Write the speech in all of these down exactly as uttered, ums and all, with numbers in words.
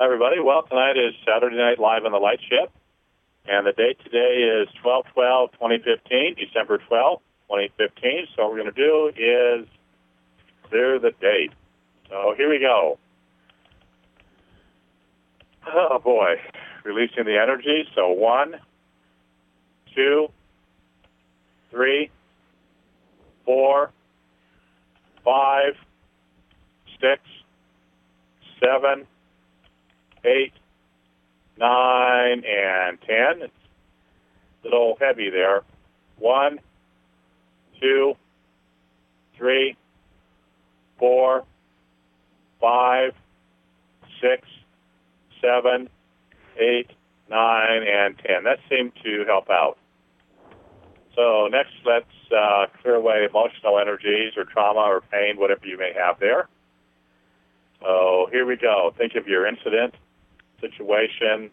Hi, everybody. Well, tonight is Saturday Night Live on the Light Ship, and the date today is twelve twelve twenty fifteen, December twelfth, twenty fifteen. So what we're going to do is clear the date. So here we go. Oh, boy. Releasing the energy. So one, two, three, four, five, six, seven, eight, nine, and ten. It's a little heavy there. One, two, three, four, five, six, seven, eight, nine, and ten. That seemed to help out. So next, let's uh, clear away emotional energies or trauma or pain, whatever you may have there. So here we go. Think of your incident, situation,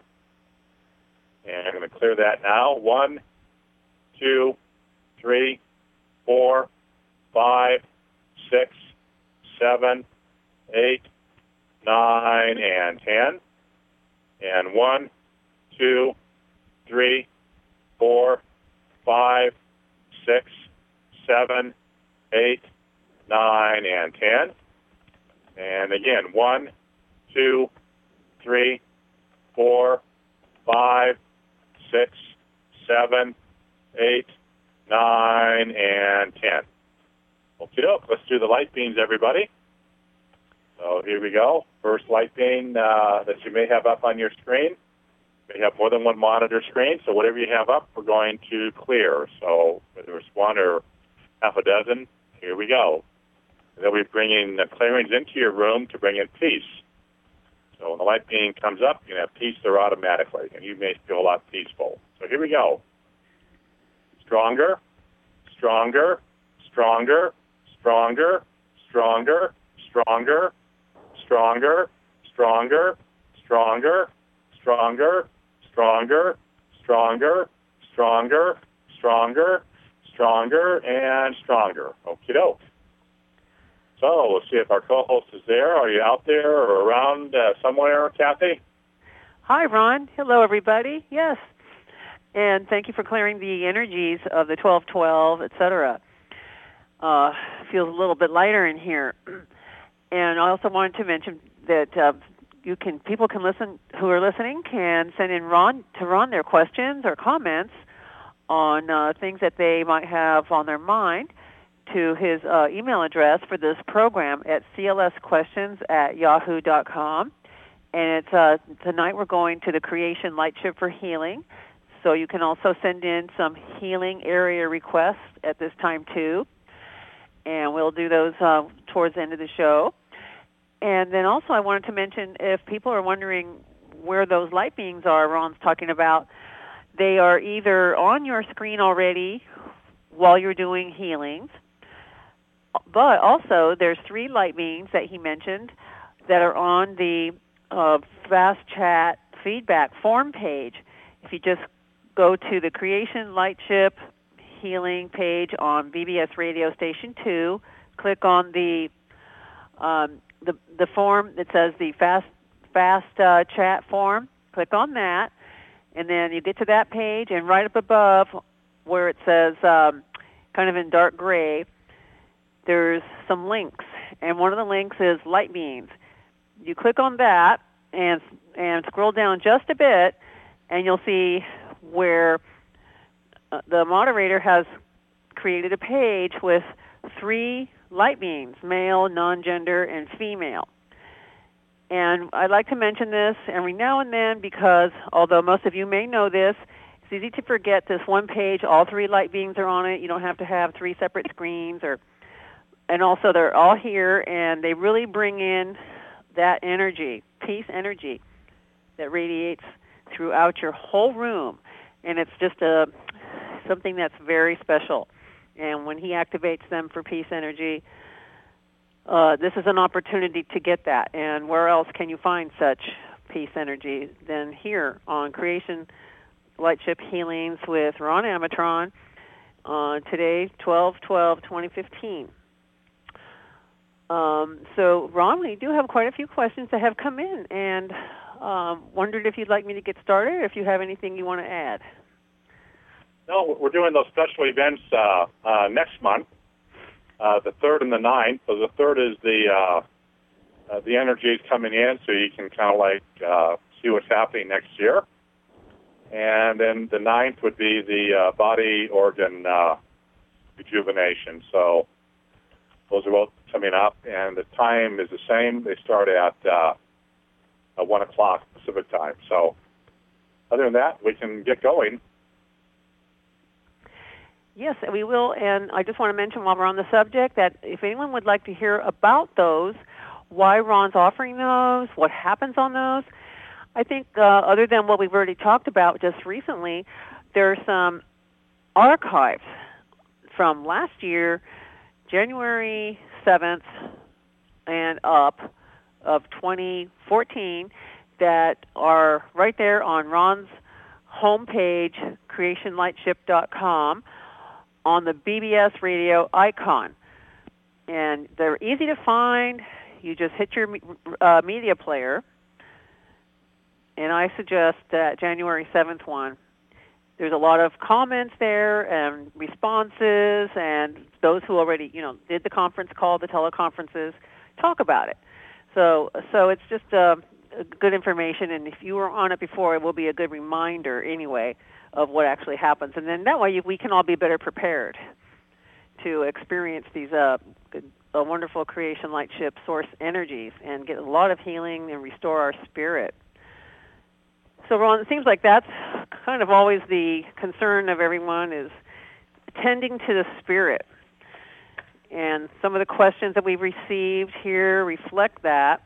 and I'm going to clear that now. One, two, three, four, five, six, seven, eight, nine, and ten. And one, two, three, four, five, six, seven, eight, nine, and ten. And again, one, two, three, four, five, six, seven, eight, nine, and ten. Okay, let's do the light beams, everybody. So here we go. First light beam uh, that you may have up on your screen. You may have more than one monitor screen, so whatever you have up, we're going to clear. So whether it's one or half a dozen, here we go. They'll be bringing the clearings into your room to bring in peace. So when the light beam comes up, you can have peace there automatically, and you may feel a lot peaceful. So here we go. Stronger, stronger, stronger, stronger, stronger, stronger, stronger, stronger, stronger, stronger, stronger, stronger, stronger, stronger, stronger, and stronger. Okie doke. So let's see if our co-host is there. Are you out there or around uh, somewhere, Kathy? Hi, Ron. Hello, everybody. Yes. And thank you for clearing the energies of the twelve twelve, et cetera. Uh, feels a little bit lighter in here. And I also wanted to mention that uh, you can people can listen who are listening can send in Ron to Ron their questions or comments on uh, things that they might have on their mind to his uh, email address for this program at c l s questions at yahoo dot com. And it's uh, tonight we're going to the Creation Light Ship for Healing. So you can also send in some healing area requests at this time too. And we'll do those uh, towards the end of the show. And then also I wanted to mention, if people are wondering where those light beams are Ron's talking about, they are either on your screen already while you're doing healings, but also there's three light beams that he mentioned that are on the uh, Fast Chat feedback form page. If you just go to the Creation Light Ship Healing page on B B S Radio Station two, click on the um, the, the form that says the Fast Fast uh, Chat form. Click on that, and then you get to that page, and right up above where it says um, kind of in dark gray, there's some links, and one of the links is light beams. You click on that and and scroll down just a bit, and you'll see where uh, the moderator has created a page with three light beams, male, non-gender, and female. And I'd like to mention this every now and then because although most of you may know this, it's easy to forget this one page, all three light beams are on it. You don't have to have three separate screens, or and also they're all here, and they really bring in that energy, peace energy that radiates throughout your whole room. And it's just a something that's very special. And when he activates them for peace energy, uh, this is an opportunity to get that. And where else can you find such peace energy than here on Creation Light Ship Healings with Ron Amatron on today, twelve twelve twenty fifteen. Um, so, Ron, we do have quite a few questions that have come in, and um, wondered if you'd like me to get started, or if you have anything you want to add. No, we're doing those special events uh, uh, next month, uh, the third and the ninth. So the third is the uh, uh, the energies coming in, so you can kind of like uh, see what's happening next year. And then the ninth would be the uh, body organ uh, rejuvenation. So those are both coming up, and the time is the same. They start at uh, at one o'clock Pacific time. So other than that, we can get going. Yes, we will, and I just want to mention while we're on the subject that if anyone would like to hear about those, why Ron's offering those, what happens on those, I think uh, other than what we've already talked about just recently, there are some archives from last year, January seventh and up of twenty fourteen, that are right there on Ron's homepage, creation lightship dot com, on the B B S radio icon. And they're easy to find. You just hit your uh, media player, and I suggest that January seventh one. There's a lot of comments there and responses, and those who already, you know, did the conference call, the teleconferences, talk about it. So, so it's just uh, good information, and if you were on it before, it will be a good reminder anyway of what actually happens, and then that way you, we can all be better prepared to experience these uh, uh, wonderful creation light ship source energies and get a lot of healing and restore our spirit. So, Ron, it seems like that's kind of always the concern of everyone, is tending to the spirit. And some of the questions that we've received here reflect that.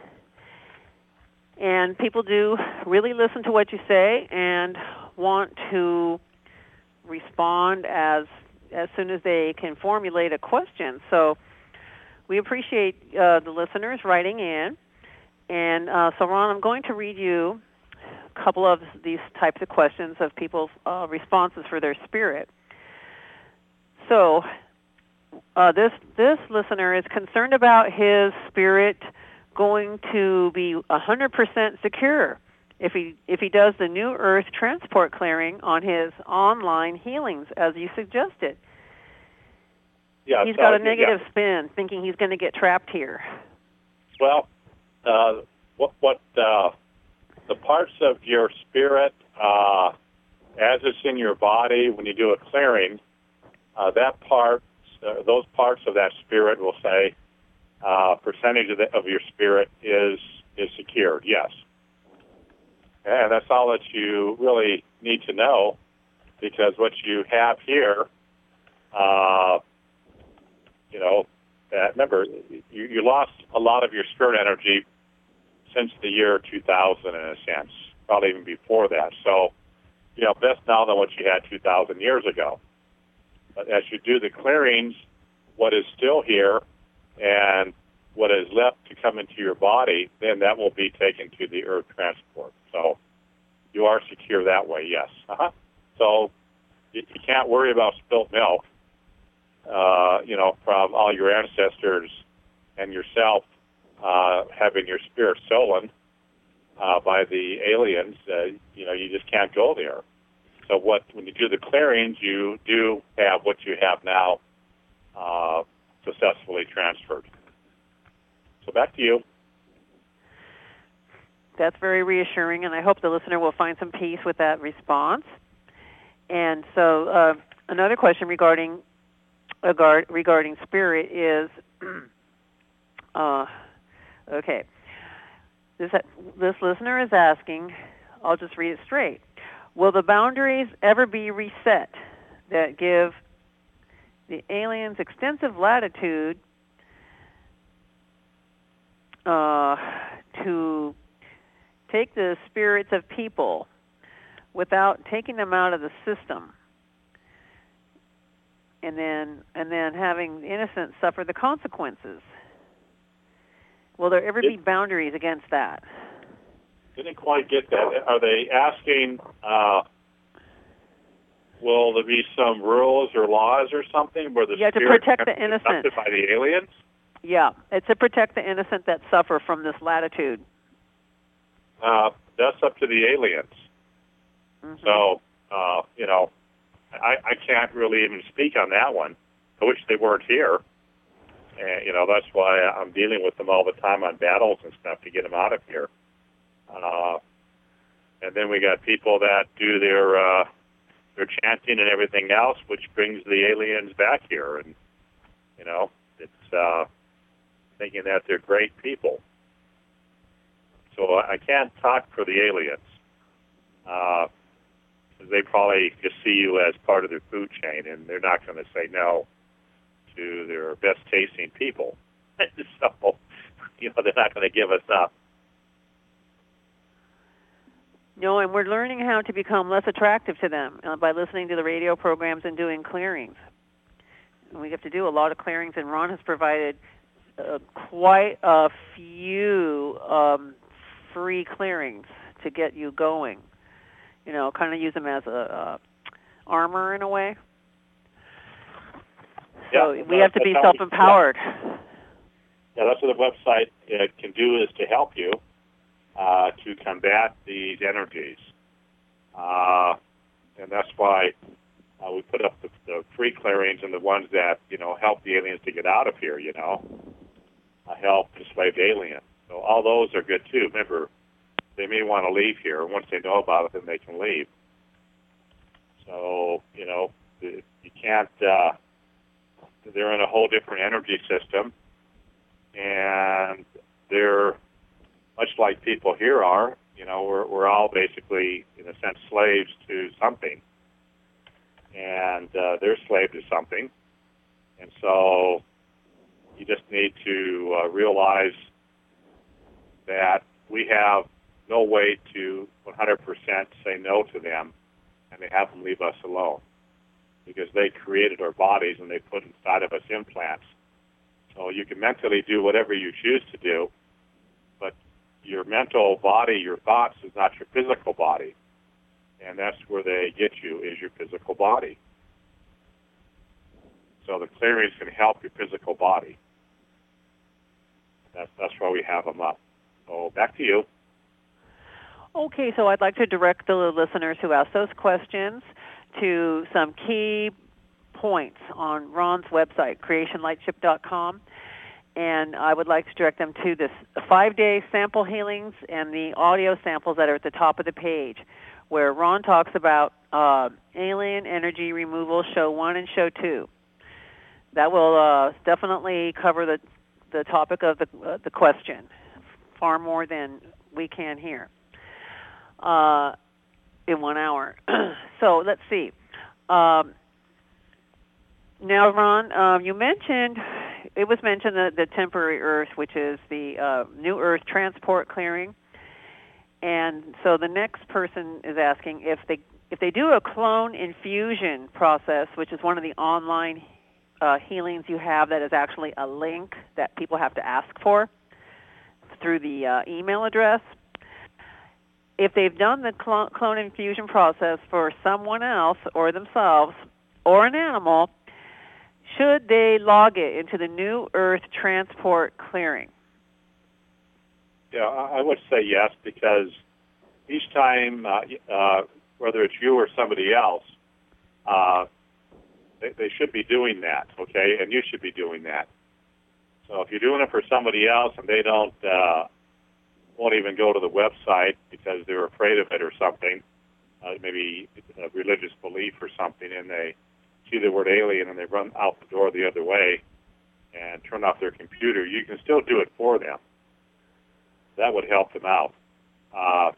And people do really listen to what you say and want to respond as as soon as they can formulate a question. So we appreciate uh, the listeners writing in. And uh, so, Ron, I'm going to read you a couple of these types of questions of people's uh, responses for their spirit. So uh, this this listener is concerned about his spirit going to be one hundred percent secure if he if he does the New Earth transport clearing on his online healings, as you suggested. Yeah, he's so, got a negative yeah. spin, thinking he's going to get trapped here. Well, uh, what what uh, the parts of your spirit, uh, as it's in your body, when you do a clearing, uh, that part, uh, those parts of that spirit will say, uh, percentage of, the, of your spirit is is secured. Yes. And that's all that you really need to know, because what you have here, uh, you know, uh, remember, you, you lost a lot of your spirit energy since the year two thousand, in a sense, probably even before that. So, you know, best now than what you had two thousand years ago. But as you do the clearings, what is still here and what is left to come into your body, then that will be taken to the earth transport. So you are secure that way, yes. Uh-huh. So you, you can't worry about spilt milk, uh, you know, from all your ancestors and yourself uh, having your spirit stolen uh, by the aliens. Uh, you know, you just can't go there. So what when you do the clearings, you do have what you have now uh, successfully transferred. So back to you. That's very reassuring, and I hope the listener will find some peace with that response. And so uh, another question regarding uh, regarding spirit is, uh, okay, this, this listener is asking, I'll just read it straight, will the boundaries ever be reset that give the aliens extensive latitude uh, to take the spirits of people without taking them out of the system, and then and then having the innocent suffer the consequences? Will there ever be boundaries against that? Didn't quite get that. Are they asking, uh, will there be some rules or laws or something where the yeah, to spirit protect the can be innocent affected by the aliens? Yeah, it's to protect the innocent that suffer from this latitude. uh, that's up to the aliens. Mm-hmm. So, uh, you know, I, I can't really even speak on that one. I wish they weren't here. And, you know, that's why I'm dealing with them all the time on battles and stuff to get them out of here. Uh, and then we got people that do their uh, their chanting and everything else, which brings the aliens back here. And, you know, it's uh, thinking that they're great people. So I can't talk for the aliens. Uh, they probably just see you as part of their food chain, and they're not going to say no to their best tasting people. So, you know, they're not going to give us up. No, and we're learning how to become less attractive to them uh, by listening to the radio programs and doing clearings. And we have to do a lot of clearings, and Ron has provided uh, quite a few um, free clearings to get you going. You know, kind of use them as a uh, armor in a way. So Yeah, we have to be self-empowered. Yeah, that's what the website uh, can do, is to help you uh, to combat these energies. Uh, and that's why uh, we put up the, the free clearings and the ones that, you know, help the aliens to get out of here, you know, uh, help enslaved aliens. So all those are good, too. Remember, they may want to leave here. Once they know about it, then they can leave. So, you know, you can't... Uh, they're in a whole different energy system, and they're much like people here are. You know, we're we're all basically, in a sense, slaves to something, and uh, they're slaves to something. And so you just need to uh, realize that we have no way to one hundred percent say no to them, and they have them leave us alone, because they created our bodies and they put inside of us implants. So you can mentally do whatever you choose to do, but your mental body, your thoughts, is not your physical body. And that's where they get you, is your physical body. So the clearings can help your physical body. That's, that's why we have them up. So back to you. Okay, so I'd like to direct the listeners who asked those questions to some key points on Ron's website, creation lightship dot com, and I would like to direct them to this five-day sample healings and the audio samples that are at the top of the page, where Ron talks about uh, alien energy removal, show one and show two. That will uh, definitely cover the the topic of the uh, the question far more than we can here uh, in one hour. So let's see. Um, now, Ron, um, you mentioned, it was mentioned the, the temporary Earth, which is the uh, New Earth transport clearing. And so the next person is asking if they if they do a clone infusion process, which is one of the online uh, healings you have that is actually a link that people have to ask for through the uh, email address. If they've done the clone, clone infusion process for someone else or themselves or an animal, should they log it into the New Earth transport clearing? Yeah, I would say yes, because each time, uh, uh, whether it's you or somebody else, uh, they, they should be doing that, okay? And you should be doing that. So if you're doing it for somebody else and they don't, uh, won't even go to the website because they're afraid of it or something, uh, maybe a religious belief or something, and they see the word alien and they run out the door the other way and turn off their computer, you can still do it for them. That would help them out. Uh,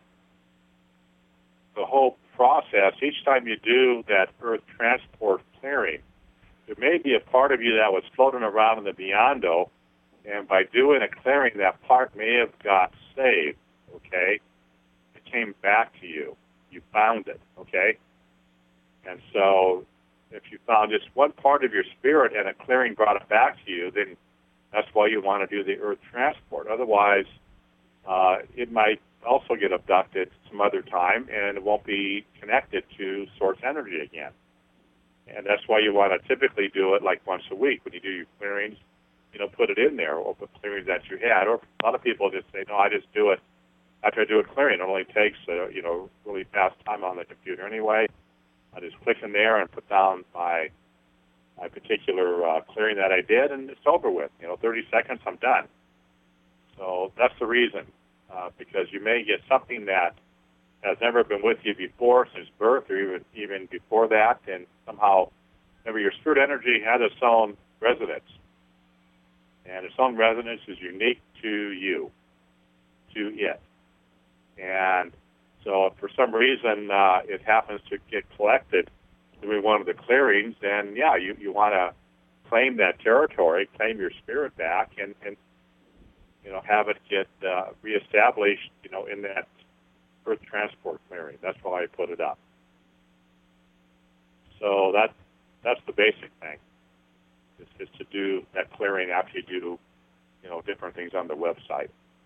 the whole process, each time you do that Earth transport clearing, there may be a part of you that was floating around in the beyond-o, and by doing a clearing, that part may have got saved, okay? It came back to you. You found it, okay? And so if you found just one part of your spirit and a clearing brought it back to you, then that's why you want to do the Earth transport. Otherwise, uh, it might also get abducted some other time, and it won't be connected to source energy again. And that's why you want to typically do it like once a week when you do your clearings. You know, put it in there, or the clearings that you had. Or a lot of people just say, no, I just do it after I do a clearing, it only takes uh, you know really fast time on the computer anyway. I just click in there and put down my my particular uh, clearing that I did, and it's over with. You know, thirty seconds, I'm done. So that's the reason, uh, because you may get something that has never been with you before since birth, or even even before that, and somehow, remember, your spirit energy has its own resonance, and its own resonance is unique to you, to it. And so if for some reason uh, it happens to get collected doing one of the clearings, then, yeah, you, you want to claim that territory, claim your spirit back, and, and you know, have it get uh, reestablished, you know, in that Earth transport clearing. That's why I put it up. So that, that's the basic thing, is, is to do that clearing after you do, you know, different things on the website.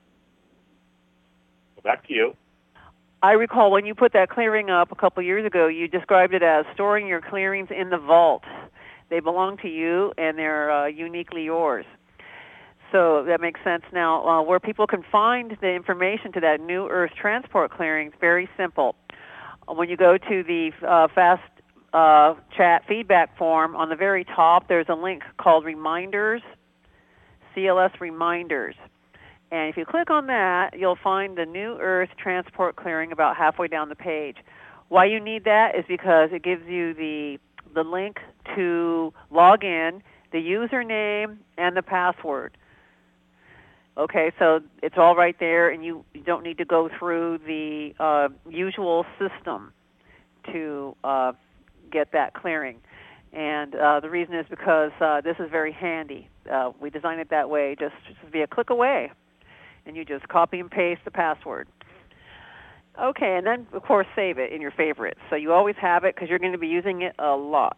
So back to you. I recall when you put that clearing up a couple years ago, you described it as storing your clearings in the vault. They belong to you, and they're uh, uniquely yours. So that makes sense now. Uh, where people can find the information to that New Earth transport clearing is very simple. When you go to the uh, fast uh, chat feedback form, on the very top there's a link called Reminders, C L S Reminders. And if you click on that, you'll find the New Earth transport clearing about halfway down the page. Why you need that is because it gives you the the link to log in, the username, and the password. Okay, so it's all right there, and you, you don't need to go through the uh, usual system to uh, get that clearing. And uh, the reason is because uh, this is very handy. Uh, we designed it that way, just, just to be a click away. And you just copy and paste the password. Okay, and then, of course, save it in your favorites. So you always have it because you're going to be using it a lot.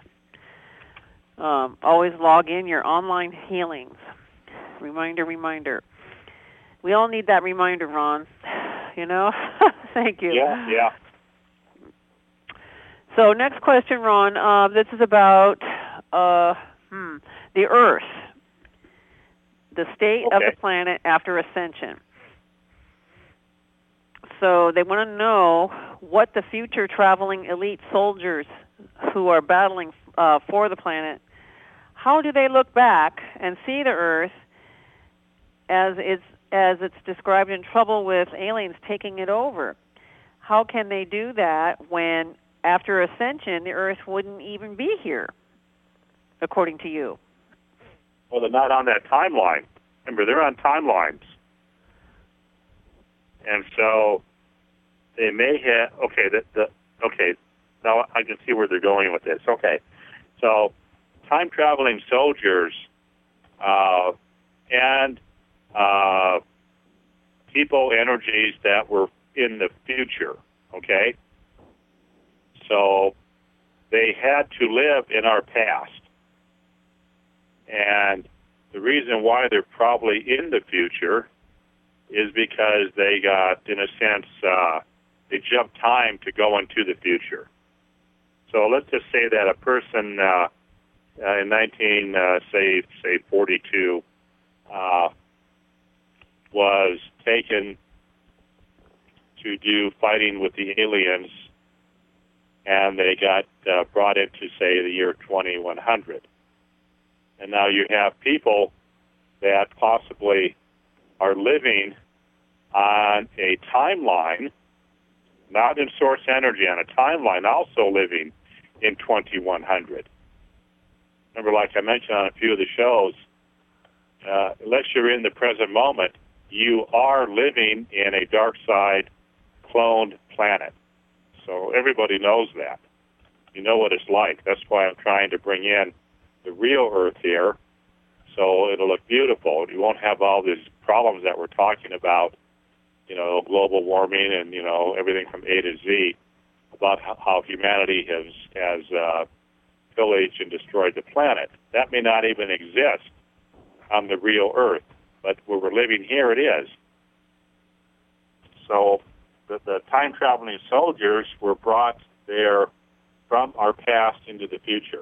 Um, always log in your online healings. Reminder, reminder. We all need that reminder, Ron. You know? Thank you. Yeah, yeah. So next question, Ron. Uh, this is about uh, hmm, the Earth. The state okay. of the planet after ascension. So they want to know what the future traveling elite soldiers who are battling uh, for the planet, how do they look back and see the Earth as it's, as it's described in Trouble with Aliens taking it over? How can they do that when after ascension the Earth wouldn't even be here, according to you? Well, they're not on that timeline. Remember, they're on timelines. And so they may have, okay, the, the, okay, now I can see where they're going with this. Okay, so time-traveling soldiers uh, and uh, people, energies that were in the future, okay? So they had to live in our past. And the reason why they're probably in the future is because they got, in a sense, uh, they jumped time to go into the future. So let's just say that a person uh, uh, in nineteen, uh, say, say forty-two, uh, was taken to do fighting with the aliens, and they got uh, brought into, say, the year twenty-one hundred. And now you have people that possibly are living on a timeline, not in source energy, on a timeline, also living in twenty-one hundred. Remember, like I mentioned on a few of the shows, uh, unless you're in the present moment, you are living in a dark side cloned planet. So everybody knows that. You know what it's like. That's why I'm trying to bring in the real Earth here, so it'll look beautiful. You won't have all these problems that we're talking about, you know, global warming and, you know, everything from A to Z, about how humanity has, has uh, pillaged and destroyed the planet. That may not even exist on the real Earth, but where we're living here, it is. So the, the time-traveling soldiers were brought there from our past into the future.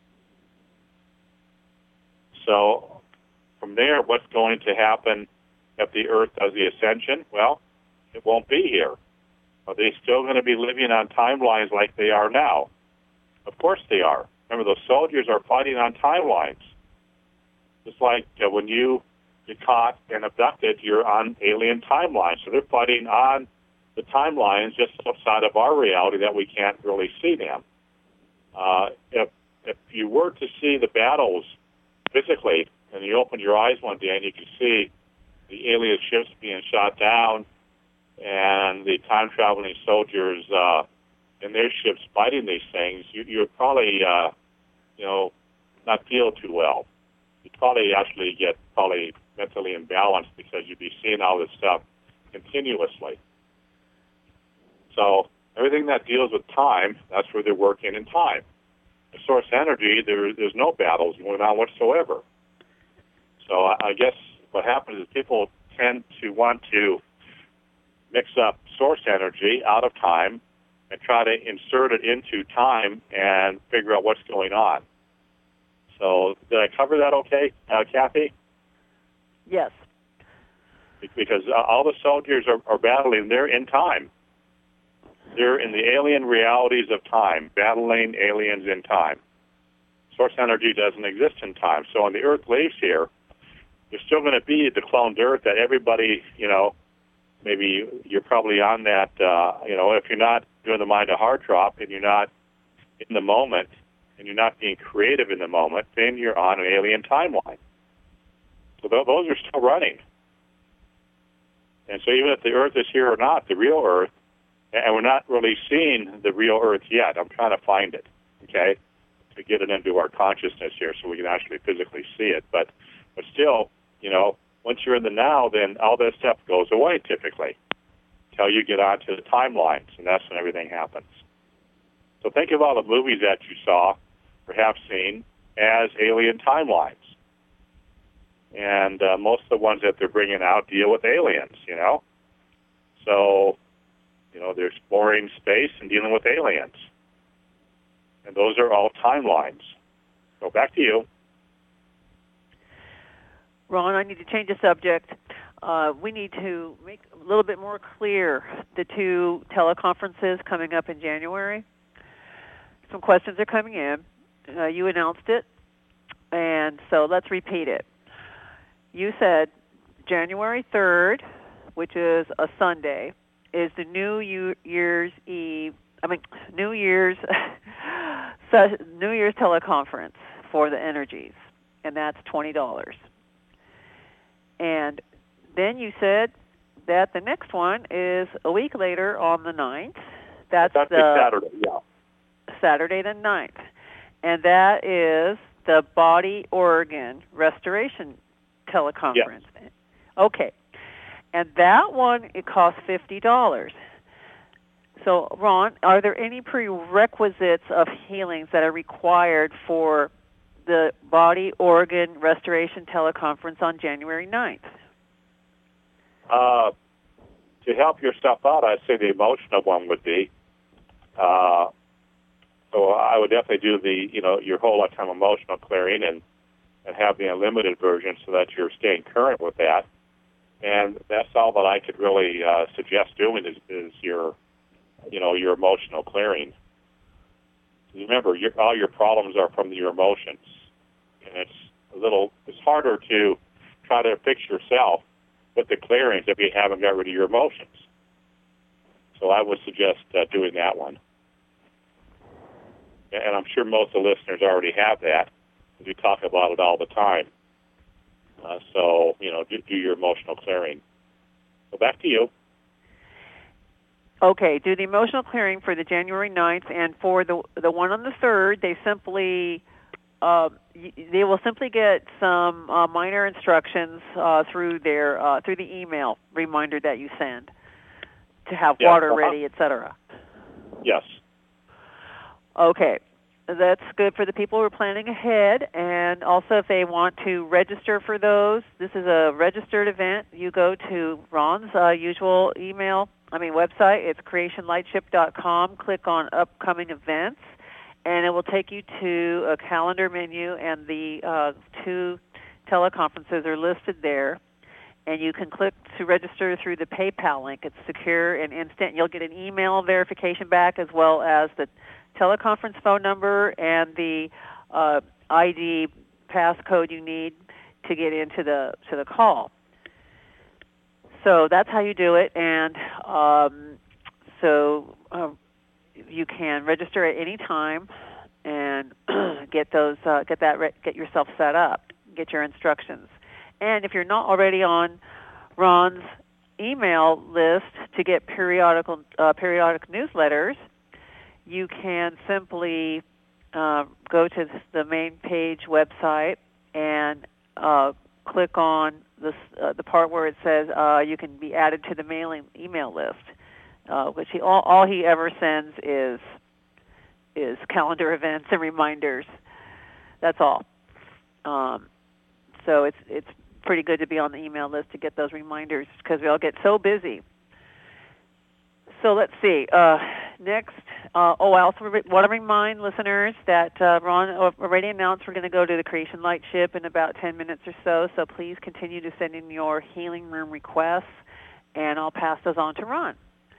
So from there, what's going to happen if the Earth does the ascension, well, it won't be here. Are they still going to be living on timelines like they are now? Of course they are. Remember, those soldiers are fighting on timelines. Just like uh, when you get caught and abducted, you're on alien timelines. So they're fighting on the timelines just outside of our reality that we can't really see them. Uh, if, if you were to see the battles physically, and you open your eyes one day and you can see the alien ships being shot down and the time-traveling soldiers uh, in their ships fighting these things, you, you'd probably, uh, you know, not feel too well. You'd probably actually get probably mentally imbalanced because you'd be seeing all this stuff continuously. So everything that deals with time, that's where they're working in time. The source energy, there, there's no battles going on whatsoever. So I, I guess what happens is people tend to want to mix up source energy out of time and try to insert it into time and figure out what's going on. So did I cover that okay, uh, Kathy? Yes. Because uh, all the soldiers are, are battling. They're in time. They're in the alien realities of time, battling aliens in time. Source energy doesn't exist in time. So when the Earth leaves here, there's still going to be the cloned Earth that everybody, you know, maybe you're probably on that, uh, you know, if you're not doing the mind to heart drop and you're not in the moment and you're not being creative in the moment, then you're on an alien timeline. So th- those are still running. And so even if the Earth is here or not, the real Earth, and we're not really seeing the real Earth yet. I'm trying to find it, okay, to get it into our consciousness here so we can actually physically see it. But, but still, you know, once you're in the now, then all that stuff goes away typically until you get onto the timelines, and that's when everything happens. So think of all the movies that you saw, perhaps seen, as alien timelines. And uh, most of the ones that they're bringing out deal with aliens, you know. So, you know, they're exploring space and dealing with aliens. And those are all timelines. So back to you. Ron, I need to change the subject. Uh, we need to make a little bit more clear the two teleconferences coming up in January. Some questions are coming in. Uh, you announced it, and so let's repeat it. You said January third, which is a Sunday, is the New Year's Eve, I mean, New Year's New Year's teleconference for the energies, and that's twenty dollars. And then you said that the next one is a week later on the ninth. That's, that's the Saturday, yeah. Saturday the ninth. And that is the body organ restoration teleconference. Yes. Okay. And that one, it costs fifty dollars. So, Ron, are there any prerequisites of healings that are required for the body organ restoration teleconference on January ninth? Uh, to help yourself out, I'd say the emotional one would be. Uh, so I would definitely do the, you know, your whole lifetime emotional clearing and, and have the unlimited version so that you're staying current with that. And that's all that I could really uh, suggest doing is, is your, you know, your emotional clearing. Remember, your, all your problems are from your emotions, and it's a little, it's harder to try to fix yourself with the clearings if you haven't got rid of your emotions. So I would suggest uh, doing that one. And I'm sure most of the listeners already have that, because we talk about it all the time. Uh, so, you know, do, do your emotional clearing. So back to you. Okay, do the emotional clearing for the January ninth, and for the the one on the third, they simply, uh, they will simply get some uh, minor instructions uh, through their uh, through the email reminder that you send to have Yes, water uh-huh. ready, et cetera. Yes. Okay. That's good for the people who are planning ahead, and also if they want to register for those, this is a registered event. You go to Ron's uh, usual email, I mean website, it's creation lightship dot com, click on upcoming events, and it will take you to a calendar menu, and the uh, two teleconferences are listed there. and you can click to register through the PayPal link. It's secure and instant. You'll get an email verification back as well as the teleconference phone number and the uh, I D passcode you need to get into the to the call. So that's how you do it, and um, so uh, you can register at any time and get those uh, get that re- get yourself set up, get your instructions. And if you're not already on Ron's email list to get periodical uh, periodic newsletters, you can simply uh, go to the main page website and uh, click on this, uh, the part where it says uh, you can be added to the mailing email list, uh, which he, all, all he ever sends is is calendar events and reminders. That's all. Um, so it's it's pretty good to be on the email list to get those reminders because we all get so busy. So let's see. Uh, next, uh, oh, I also re- want to remind listeners that uh, Ron already announced we're going to go to the Creation Light ship in about ten minutes or so, so please continue to send in your healing room requests, and I'll pass those on to Ron.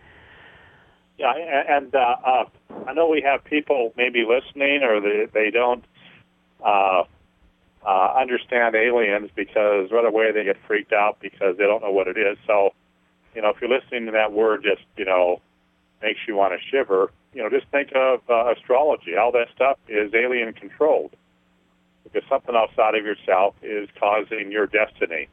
Yeah, and uh, uh, I know we have people maybe listening or they, they don't uh, uh, understand aliens because right away they get freaked out because they don't know what it is. So, you know, if you're listening to that word just, you know, makes you want to shiver, you know, just think of uh, astrology. All that stuff is alien controlled because something outside of yourself is causing your destiny.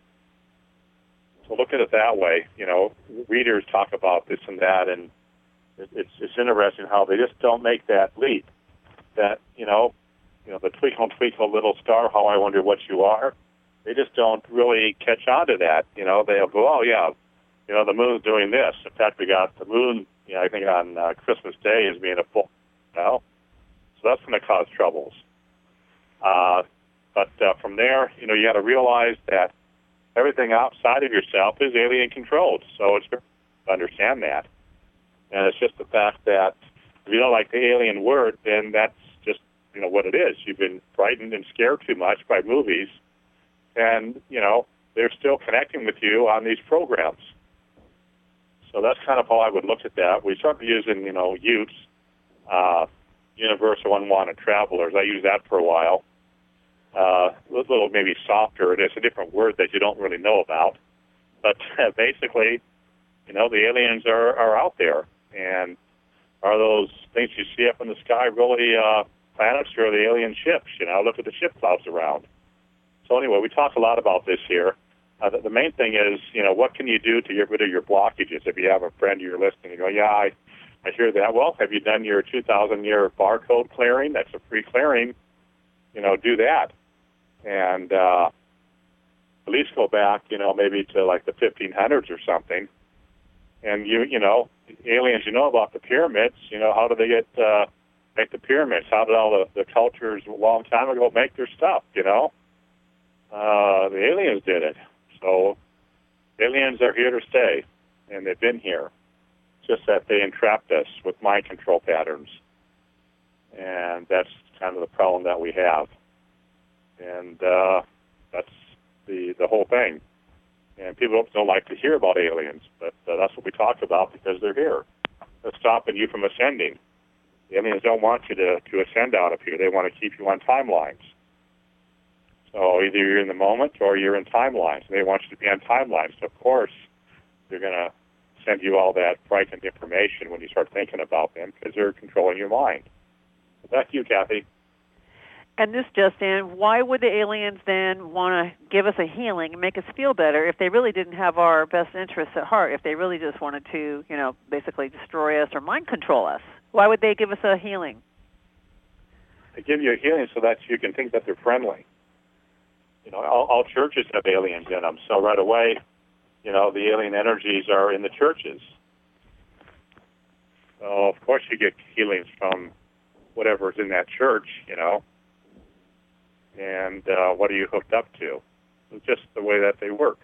So look at it that way. You know, readers talk about this and that, and it's it's interesting how they just don't make that leap. That, you know, you know, the twinkle, twinkle, little star, how I wonder what you are. They just don't really catch on to that. You know, they'll go, oh, yeah, you know, the moon's doing this. In fact, we got the moon, you know, I think on uh, Christmas Day is being a full, you know, so that's going to cause troubles. Uh, but uh, from there, you know, you got to realize that everything outside of yourself is alien controlled. So it's very important to understand that. And it's just the fact that if you don't like the alien word, then that's just, you know, what it is. You've been frightened and scared too much by movies, and, you know, they're still connecting with you on these programs. So that's kind of how I would look at that. We started using, you know, U T S, uh, Universal Unwanted Travelers. I used that for a while. Uh, a little maybe softer. It is a different word that you don't really know about. But uh, basically, you know, the aliens are, are out there. And are those things you see up in the sky really uh, planets or the alien ships? You know, look at the ship clouds around. So anyway, we talk a lot about this here. Uh, the, the main thing is, you know, what can you do to get rid of your blockages? If you have a friend you're listening, you go, yeah, I, I hear that. Well, have you done your two thousand year barcode clearing? That's a free clearing. You know, do that. And uh, at least go back, you know, maybe to like the fifteen hundreds or something. And, you you know, aliens, you know about the pyramids. You know, how did they get uh, make the pyramids? How did all the, the cultures a long time ago make their stuff, you know? Uh, the aliens did it. So aliens are here to stay, and they've been here. It's just that they entrapped us with mind control patterns. And that's kind of the problem that we have. And uh, that's the, the whole thing. And people don't, don't like to hear about aliens, but uh, that's what we talk about because they're here. They're stopping you from ascending. The aliens don't want you to, to ascend out of here. They want to keep you on timelines. So either you're in the moment or you're in timelines. And they want you to be on timelines. So, of course, they're going to send you all that frightened information when you start thinking about them because they're controlling your mind. So back to you, Kathy. And this just in, why would the aliens then want to give us a healing and make us feel better if they really didn't have our best interests at heart, if they really just wanted to, you know, basically destroy us or mind control us? Why would they give us a healing? They give you a healing so that you can think that they're friendly. You know, all, all churches have aliens in them, so right away, you know, the alien energies are in the churches. So, of course, you get healings from whatever's in that church, you know. And uh, what are you hooked up to? It's just the way that they work.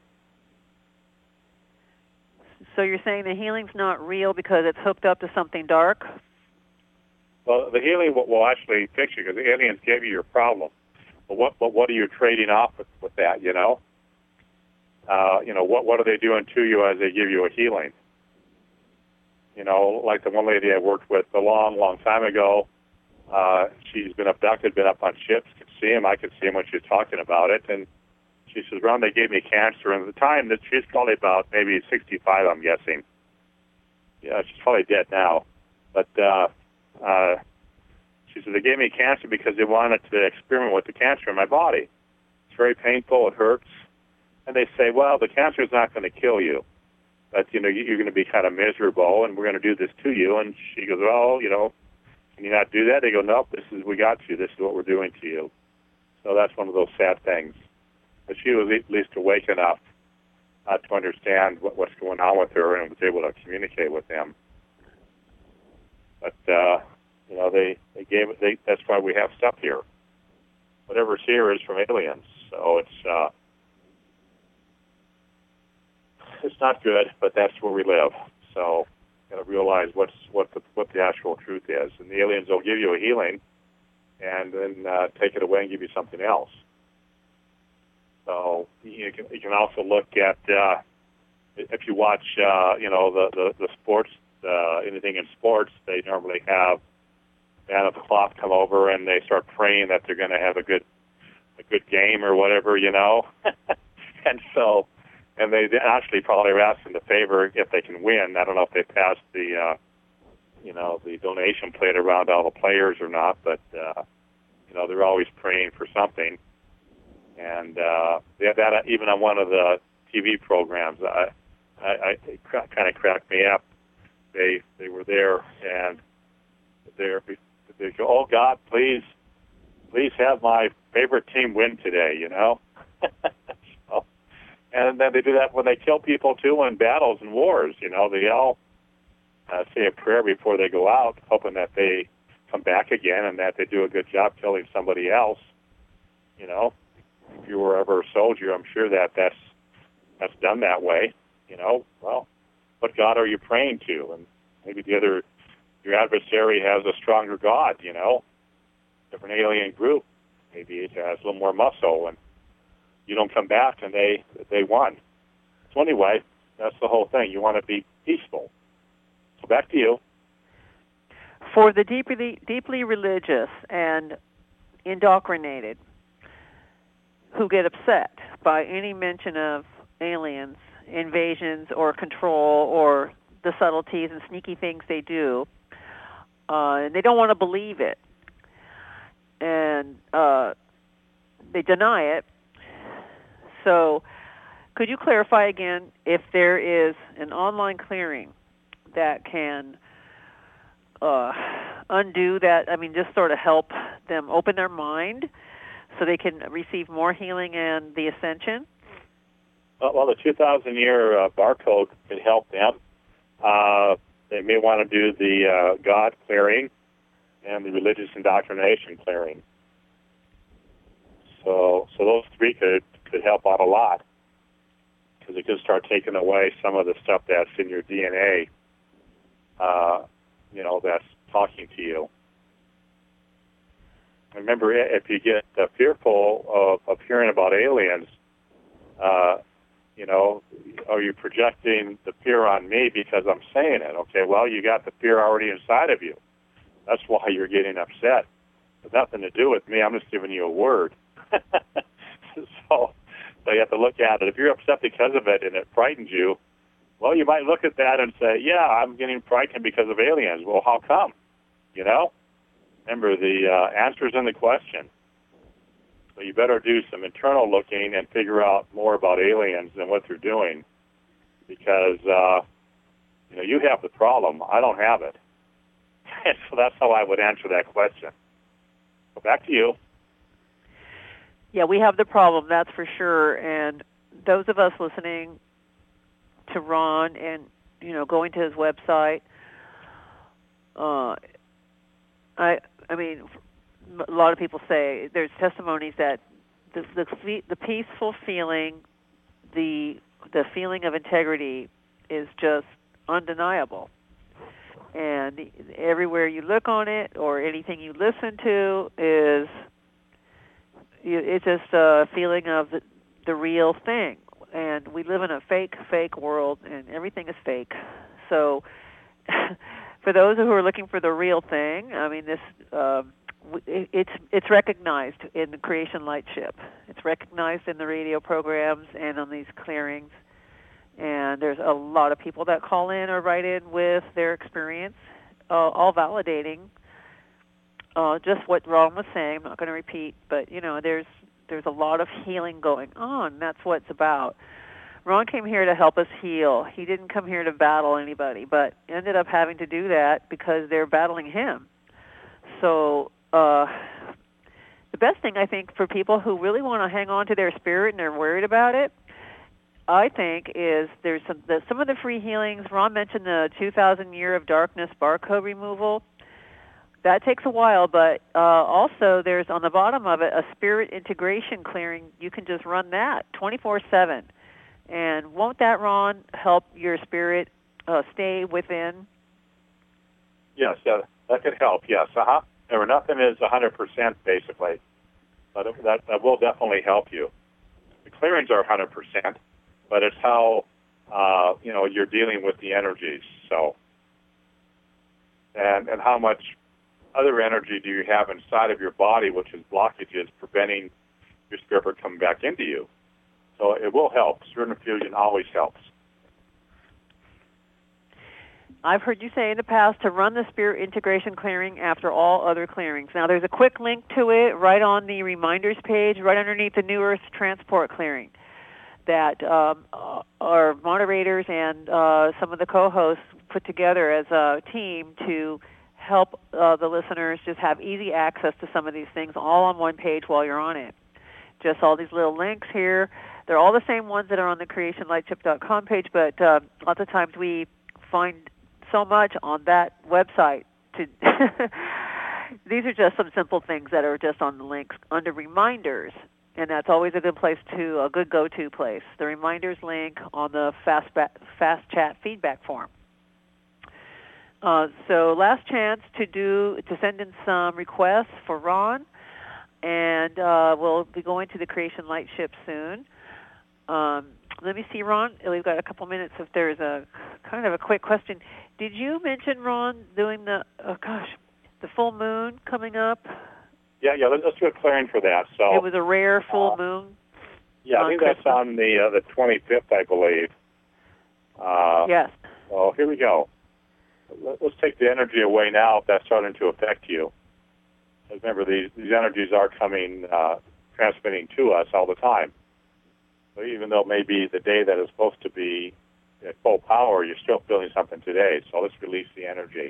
So you're saying the healing's not real because it's hooked up to something dark? Well, the healing will, will actually fix you because the aliens gave you your problem. But what, but what are you trading off with, with that, you know? Uh, you know, what what are they doing to you as they give you a healing? You know, like the one lady I worked with a long, long time ago. Uh, she's been abducted, been up on ships, could see him. I could see him when she was talking about it. And she says, Ron, they gave me cancer. And at the time, that she's probably about maybe sixty-five, I'm guessing. Yeah, she's probably dead now. But uh, uh, she said, they gave me cancer because they wanted to experiment with the cancer in my body. It's very painful. It hurts. And they say, well, the cancer is not going to kill you. But, you know, you're going to be kind of miserable, and we're going to do this to you. And she goes, well, you know, can you not do that? They go, nope, this is, we got you. This is what we're doing to you. So that's one of those sad things. But she was at least awake enough uh, to understand what, what's going on with her and was able to communicate with them. But, uh, you know, they, they gave it, they, that's why we have stuff here. Whatever's here is from aliens. So it's, uh, it's not good, but that's where we live. So you got to realize what's what the what the actual truth is. And the aliens will give you a healing, and then uh, take it away and give you something else. So you can you can also look at uh, if you watch uh, you know the the, the sports uh, anything in sports, they normally have man of the cloth come over and they start praying that they're going to have a good a good game or whatever, you know, and so. And they actually probably are asking the favor if they can win. I don't know if they passed the, uh, you know, the donation plate around all the players or not, but, uh, you know, they're always praying for something. And uh, they had that even on one of the T V programs. I, I, I it kind of cracked me up. They they were there, and they're, they go, oh, God, please, please have my favorite team win today, you know? so, And then they do that when they kill people, too, in battles and wars. You know, they all uh, say a prayer before they go out, hoping that they come back again and that they do a good job killing somebody else. You know, if you were ever a soldier, I'm sure that that's, that's done that way. You know, well, what God are you praying to? And maybe the other, your adversary has a stronger God, you know, different alien group. Maybe it has a little more muscle, and you don't come back, and they they won. So anyway, that's the whole thing. You want to be peaceful. So back to you. For the deeply deeply religious and indoctrinated who get upset by any mention of aliens, invasions, or control, or the subtleties and sneaky things they do, uh, and they don't want to believe it, and uh, they deny it. So could you clarify again if there is an online clearing that can uh, undo that, I mean, just sort of help them open their mind so they can receive more healing and the ascension? Well, the two thousand year uh, barcode could help them. Uh, they may want to do the uh, God clearing and the religious indoctrination clearing. So, so those three could could help out a lot, because it could start taking away some of the stuff that's in your D N A, uh, you know, that's talking to you. Remember, if you get uh, fearful of, of hearing about aliens, uh, you know, are you projecting the fear on me because I'm saying it? Okay, well, you got the fear already inside of you. That's why you're getting upset. It's nothing to do with me. I'm just giving you a word. so, so you have to look at it. If you're upset because of it and it frightens you, well, you might look at that and say, yeah, I'm getting frightened because of aliens. Well, how come? You know? Remember, the uh, answer's in the question. So you better do some internal looking and figure out more about aliens and what they're doing, because, uh, you know, you have the problem. I don't have it. And so that's how I would answer that question. So back to you. Yeah, we have the problem, that's for sure. And those of us listening to Ron and, you know, going to his website, uh, I, I mean, a lot of people say there's testimonies that the the, the peaceful feeling, the the feeling of integrity is just undeniable. And everywhere you look on it or anything you listen to is, it's just a feeling of the, the real thing. And we live in a fake, fake world, and everything is fake. So for those who are looking for the real thing, I mean, this uh, it's it's recognized in the Creation Light Ship. It's recognized in the radio programs and on these clearings. And there's a lot of people that call in or write in with their experience, uh, all validating uh, just what Ron was saying. I'm not going to repeat, but you know, there's there's a lot of healing going on. That's what it's about. Ron came here to help us heal. He didn't come here to battle anybody, but ended up having to do that because they're battling him. So uh, the best thing, I think, for people who really want to hang on to their spirit and they're worried about it, I think, is there's some, the, some of the free healings. Ron mentioned the two thousand Year of Darkness barcode removal. That takes a while, but uh, also there's on the bottom of it a spirit integration clearing. You can just run that twenty-four seven. And won't that, Ron, help your spirit uh, stay within? Yes, yeah, that could help, yes. Uh-huh. Or nothing is one hundred percent, basically. But it, that, that will definitely help you. The clearings are one hundred percent, but it's how, uh, you know, you're dealing with the energies. So, and and how much other energy do you have inside of your body, which is blockages, preventing your spirit from coming back into you. So it will help. Spirit infusion always helps. I've heard you say in the past to run the spirit integration clearing after all other clearings. Now, there's a quick link to it right on the reminders page, right underneath the New Earth Transport clearing, that um, our moderators and uh, some of the co-hosts put together as a team to help uh, the listeners just have easy access to some of these things all on one page while you're on it. Just all these little links here. They're all the same ones that are on the creation light ship dot com page, but uh, lots of times we find so much on that website. To These are just some simple things that are just on the links under reminders, and that's always a good place to, a good go-to place. The reminders link on the fast, ba- fast chat feedback form. Uh, so last chance to do to send in some requests for Ron, and uh, we'll be going to the Creation Light Ship soon. Um, let me see, Ron. We've got a couple minutes. If there's a kind of a quick question, did you mention, Ron, doing the oh gosh, the full moon coming up? Yeah, yeah. Let's do a clearing for that. So it was a rare full uh, moon. Yeah, I think Christmas. That's on the uh, the twenty-fifth, I believe. Uh, yes. So here we go. Let's take the energy away now if that's starting to affect you. Remember, these, these energies are coming, uh, transmitting to us all the time. So even though maybe the day that is supposed to be at full power, you're still feeling something today. So let's release the energy.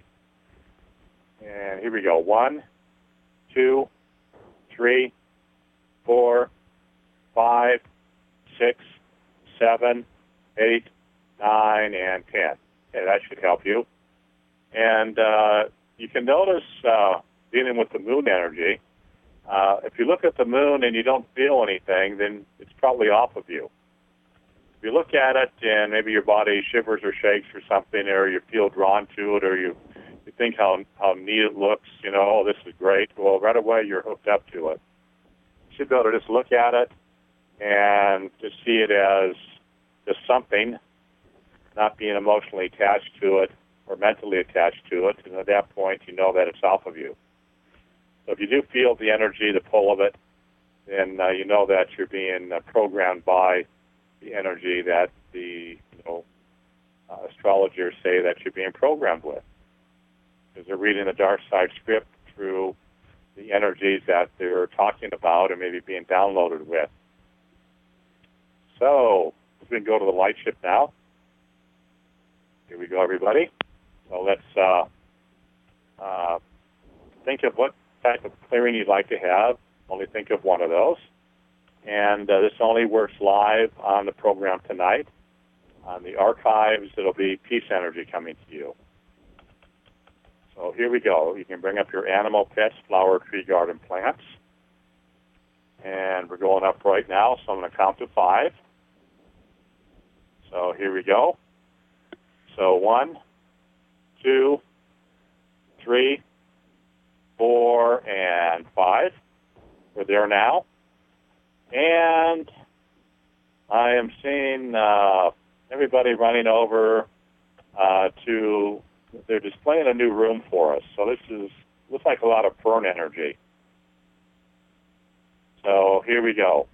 And here we go. One, two, three, four, five, six, seven, eight, nine, and ten. Okay, that should help you. And uh, you can notice, uh, dealing with the moon energy, uh, if you look at the moon and you don't feel anything, then it's probably off of you. If you look at it and maybe your body shivers or shakes or something, or you feel drawn to it, or you, you think how, how neat it looks, you know, oh, this is great, well, right away you're hooked up to it. You should be able to just look at it and just see it as just something, not being emotionally attached to it or mentally attached to it, and at that point you know that it's off of you. So if you do feel the energy, the pull of it, then uh, you know that you're being uh, programmed by the energy that the you know uh, astrologers say that you're being programmed with, because they're reading the dark side script through the energies that they're talking about and maybe being downloaded with. So we can go to the light ship now. Here we go, everybody. So let's uh, uh, think of what type of clearing you'd like to have. Only think of one of those. And uh, this only works live on the program tonight. On the archives, it'll be peace energy coming to you. So here we go. You can bring up your animal, pets, flower, tree, garden, plants. And we're going up right now, so I'm going to count to five. So here we go. So one, two, three, four, and five. We're there now. And I am seeing uh, everybody running over uh, to, they're displaying a new room for us. So this is, looks like a lot of fern energy. So here we go.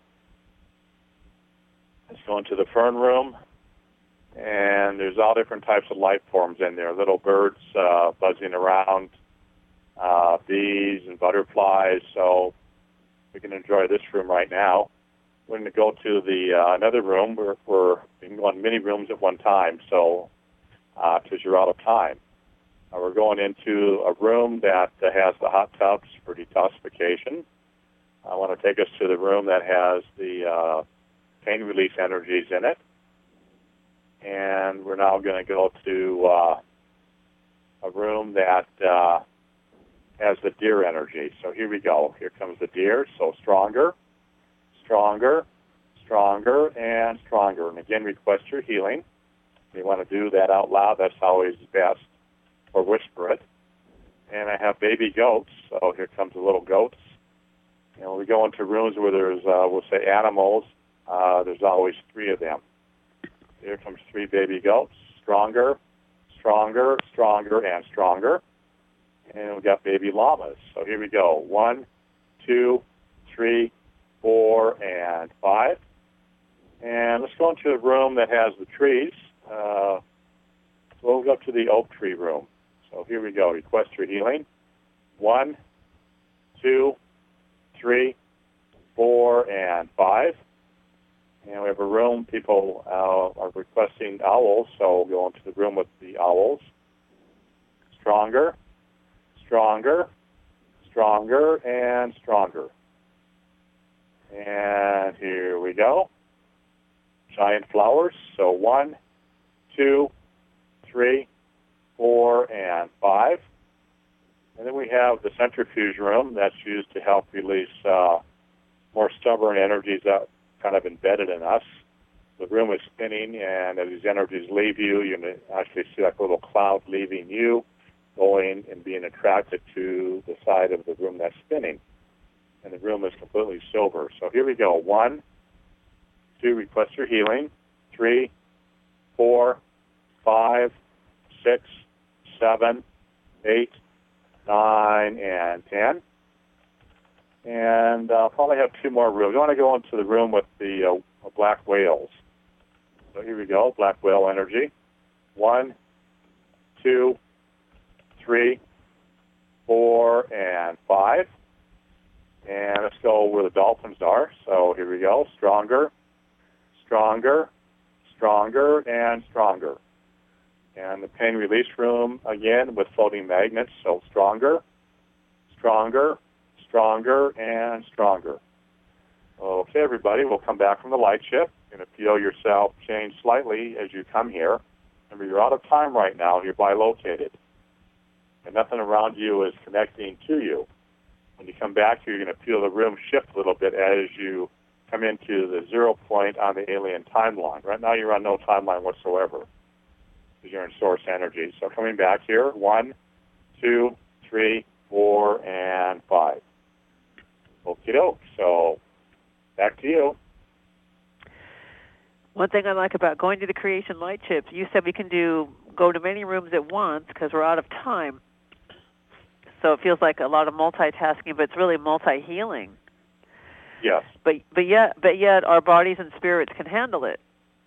Let's go into the fern room. And there's all different types of life forms in there. Little birds uh, buzzing around, uh, bees and butterflies. So we can enjoy this room right now. We're going to go to the uh, another room. We're, we're we can go in many rooms at one time, so because uh, you're out of time. Uh, we're going into a room that uh, has the hot tubs for detoxification. I want to take us to the room that has the uh, pain release energies in it. And we're now going to go to uh, a room that uh, has the deer energy. So here we go. Here comes the deer. So stronger, stronger, stronger, and stronger. And again, request your healing. If you want to do that out loud, that's always best, or whisper it. And I have baby goats. So here comes the little goats. You know, we go into rooms where there's, uh, we'll say, animals. Uh, there's always three of them. Here comes three baby goats. Stronger, stronger, stronger, and stronger. And we've got baby llamas. So here we go. One, two, three, four, and five. And let's go into a room that has the trees. Uh, so we'll go to the oak tree room. So here we go. Request your healing. One, two, three, four, and five. And we have a room, people uh, are requesting owls, so we'll go into the room with the owls. Stronger, stronger, stronger, and stronger. And here we go. Giant flowers. So one, two, three, four, and five. And then we have the centrifuge room that's used to help release uh, more stubborn energies that kind of embedded in us. The room is spinning, and as these energies leave you, you can actually see like a little cloud leaving you, going and being attracted to the side of the room that's spinning. And the room is completely silver. So here we go. One, two, request your healing. Three, four, five, six, seven, eight, nine, and ten. And I'll uh, probably have two more rooms. I want to go into the room with the uh, black whales. So here we go, black whale energy. One, two, three, four, and five. And let's go where the dolphins are. So here we go, stronger, stronger, stronger, and stronger. And the pain release room, again, with floating magnets. So stronger, stronger, stronger, and stronger. Okay, everybody, we'll come back from the light shift. You're going to feel yourself change slightly as you come here. Remember, you're out of time right now. You're bilocated. And nothing around you is connecting to you. When you come back here, you're going to feel the room shift a little bit as you come into the zero point on the alien timeline. Right now, you're on no timeline whatsoever because you're in source energy. So coming back here, one, two, three, four, and five. Okie doke. So back to you. One thing I like about going to the Creation Light Chips, you said we can do go to many rooms at once because we're out of time. So it feels like a lot of multitasking, but it's really multi-healing. Yes. But but yet but yet our bodies and spirits can handle it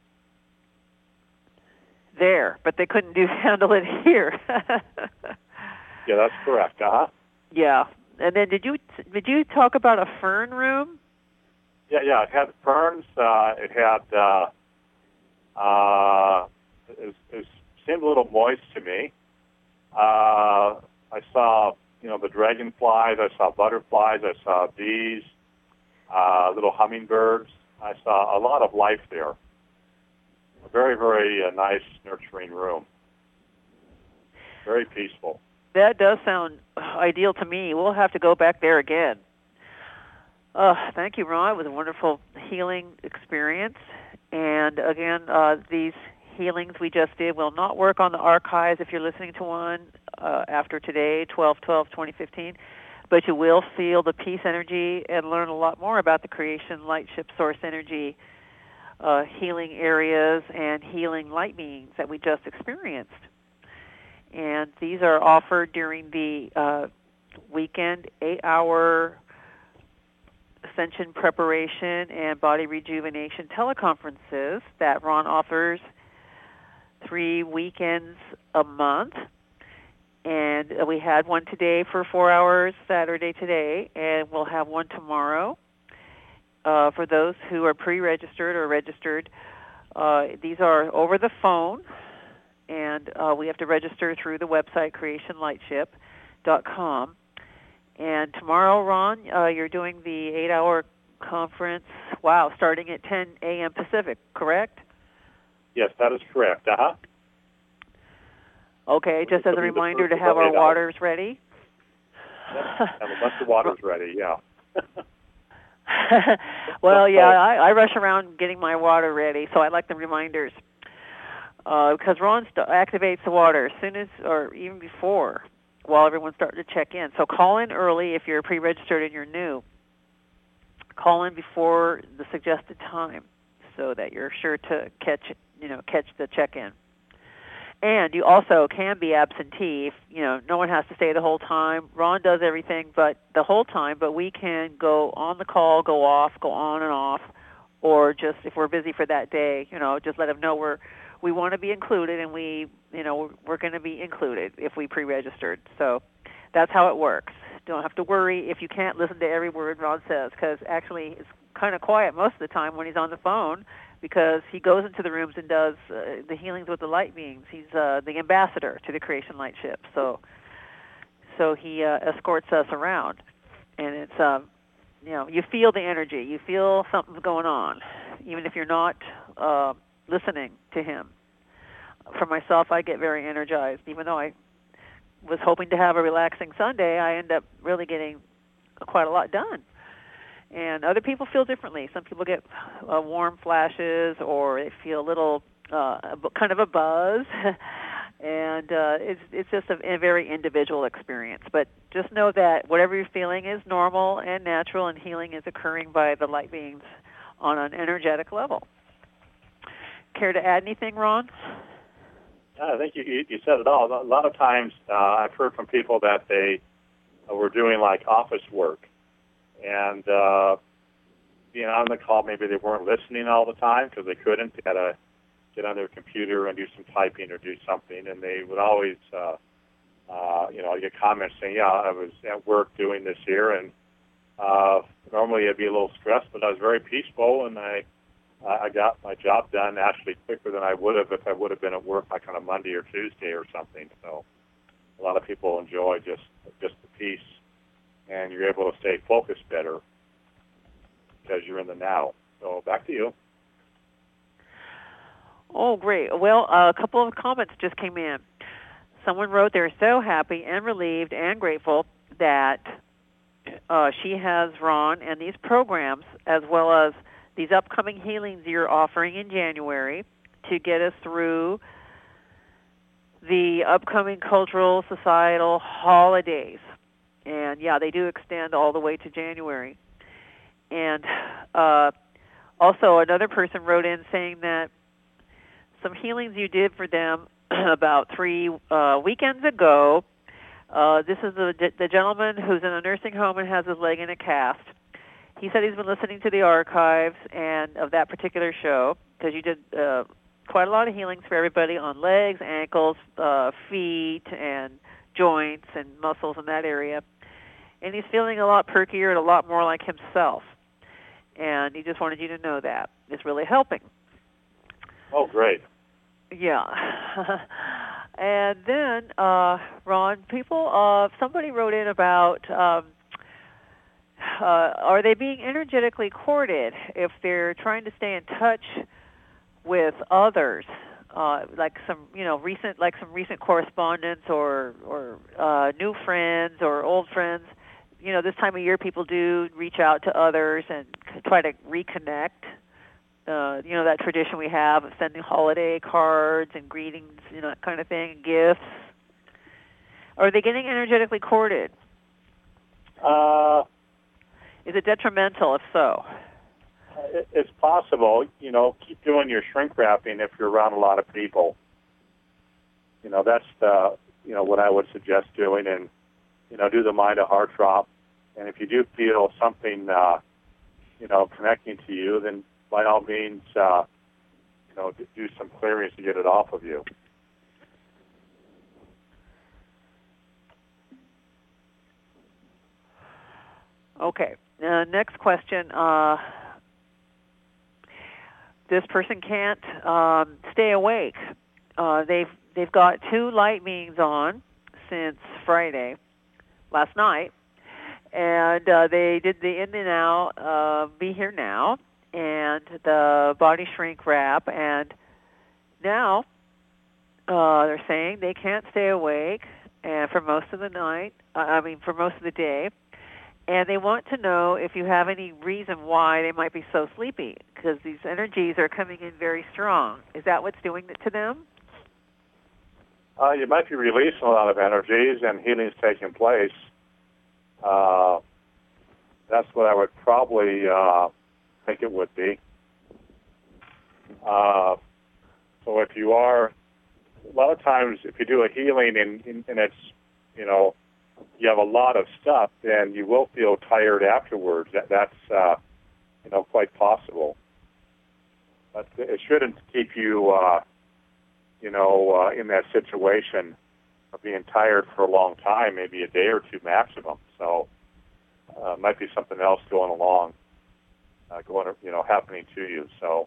there, but they couldn't do handle it here. Yeah, that's correct. Uh huh. Yeah. And then did you did you talk about a fern room? Yeah, yeah. It had ferns. Uh, it had. Uh, uh, it, it seemed a little moist to me. Uh, I saw, you know, the dragonflies. I saw butterflies. I saw bees. Uh, little hummingbirds. I saw a lot of life there. A very, very uh, nice, nurturing room. Very peaceful. That does sound ideal to me. We'll have to go back there again. Uh, thank you, Ron. It was a wonderful healing experience. And again, uh, these healings we just did will not work on the archives if you're listening to one uh, after today, twelve twelve twenty fifteen. But you will feel the peace energy and learn a lot more about the Creation Light Ship Source Energy uh, healing areas and healing light beings that we just experienced. And these are offered during the uh, weekend eight-hour ascension preparation and body rejuvenation teleconferences that Ron offers three weekends a month. And we had one today for four hours, Saturday today, and we'll have one tomorrow. Uh, for those who are pre-registered or registered, uh, these are over the phone, and uh, we have to register through the website creation lightship dot com. And tomorrow, Ron, uh, you're doing the eight-hour conference, wow, starting at ten a.m. Pacific, correct? Yes, that is correct. Uh-huh. Okay, just as a reminder to have our waters ready. Yep, have a bunch of waters ready, yeah. Well, yeah, I, I rush around getting my water ready, so I like the reminders. Uh, because Ron st- activates the water as soon as, or even before, while everyone's starting to check in. So call in early if you're pre-registered and you're new. Call in before the suggested time so that you're sure to catch, you know, catch the check-in. And you also can be absentee. If, you know, no one has to stay the whole time. Ron does everything but the whole time, but we can go on the call, go off, go on and off, or just if we're busy for that day, you know, just let them know we're we want to be included, and we, you know, we're going to be included if we pre-registered. So that's how it works. Don't have to worry if you can't listen to every word Ron says, because actually it's kind of quiet most of the time when he's on the phone, because he goes into the rooms and does uh, the healings with the light beings. He's uh, the ambassador to the Creation Light Ship. So so he uh, escorts us around. And it's, um, you know, you feel the energy. You feel something's going on, even if you're not uh, listening to him. For myself, I get very energized. Even though I was hoping to have a relaxing Sunday, I end up really getting quite a lot done. And other people feel differently. Some people get uh, warm flashes, or they feel a little uh, kind of a buzz. and uh, it's it's just a, a very individual experience. But just know that whatever you're feeling is normal and natural, and healing is occurring by the light beings on an energetic level. Care to add anything, Ron? I think you, you said it all. A lot of times uh, I've heard from people that they uh, were doing like office work. And uh, being on the call, maybe they weren't listening all the time because they couldn't. They had to get on their computer and do some typing or do something. And they would always, uh, uh, you know, get comments saying, yeah, I was at work doing this here. And uh, normally I'd be a little stressed, but I was very peaceful, and I I got my job done actually quicker than I would have if I would have been at work like on a Monday or Tuesday or something. So a lot of people enjoy just just the peace, and you're able to stay focused better because you're in the now. So back to you. Oh, great. Well, uh, a couple of comments just came in. Someone wrote they're so happy and relieved and grateful that uh, she has Ron and these programs, as well as these upcoming healings you're offering in January, to get us through the upcoming cultural, societal holidays. And, yeah, they do extend all the way to January. And uh, also another person wrote in saying that some healings you did for them about three uh, weekends ago. Uh, this is the, the gentleman who's in a nursing home and has his leg in a cast. He said he's been listening to the archives and of that particular show, because you did uh, quite a lot of healings for everybody on legs, ankles, uh, feet, and joints and muscles in that area. And he's feeling a lot perkier and a lot more like himself. And he just wanted you to know that. It's really helping. Oh, great. Yeah. And then, uh, Ron, people, uh, somebody wrote in about, um, uh, are they being energetically courted if they're trying to stay in touch with others, uh, like some, you know, recent, like some recent correspondence or, or uh, new friends or old friends. You know, this time of year people do reach out to others and try to reconnect. Uh, you know, that tradition we have of sending holiday cards and greetings, you know, that kind of thing, and gifts. Are they getting energetically courted? Uh, Is it detrimental, if so? it, it's possible. You know, keep doing your shrink wrapping if you're around a lot of people. You know, that's the, you know, what I would suggest doing, and, you know, do the mind to heart drop. And if you do feel something, uh, you know, connecting to you, then by all means, uh, you know, do some clearings to get it off of you. Okay. Uh, next question. Uh, this person can't um, stay awake. Uh, they've they've got two light beams on since Friday, last night, and uh, they did the in and out, uh, be here now, and the body shrink wrap, and now uh, they're saying they can't stay awake, and for most of the night. Uh, I mean, for most of the day. And they want to know if you have any reason why they might be so sleepy, because these energies are coming in very strong. Is that what's doing it to them? Uh, you might be releasing a lot of energies and healing's taking place. Uh, that's what I would probably uh, think it would be. Uh, so if you are, a lot of times if you do a healing and, and it's, you know, you have a lot of stuff, then you will feel tired afterwards. That, that's, uh, you know, quite possible. But it shouldn't keep you, uh, you know, uh, in that situation of being tired for a long time, maybe a day or two maximum. So uh, it might be something else going along, uh, going, you know, happening to you. So